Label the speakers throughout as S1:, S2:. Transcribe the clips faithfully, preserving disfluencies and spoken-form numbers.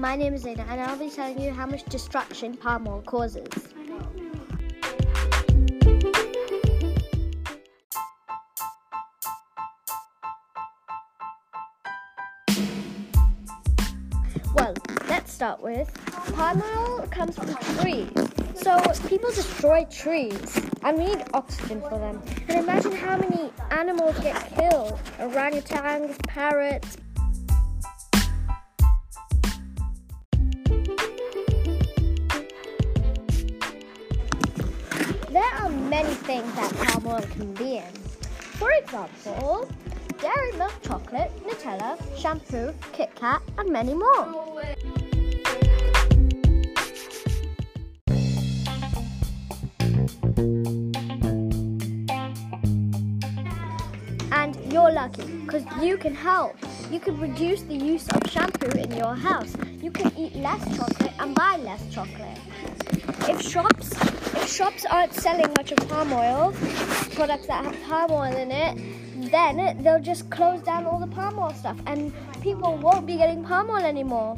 S1: my name is Zaina and I'll be telling you how much destruction palm oil causes. Well, let's start with palm oil comes from trees. So people destroy trees and we need oxygen for them. And imagine how many animals get killed. Orangutans, parrots. There are many things that palm oil can be in. For example, dairy milk chocolate, Nutella, shampoo, Kit Kat, and many more. And you're lucky because you can help. You can reduce the use of shampoo in your house. You can eat less chocolate and buy less chocolate. If shops, if shops aren't selling much of palm oil, products that have palm oil in it, then they'll just close down all the palm oil stuff and people won't be getting palm oil anymore.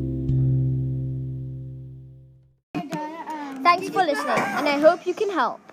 S1: Thanks for listening, and I hope you can help.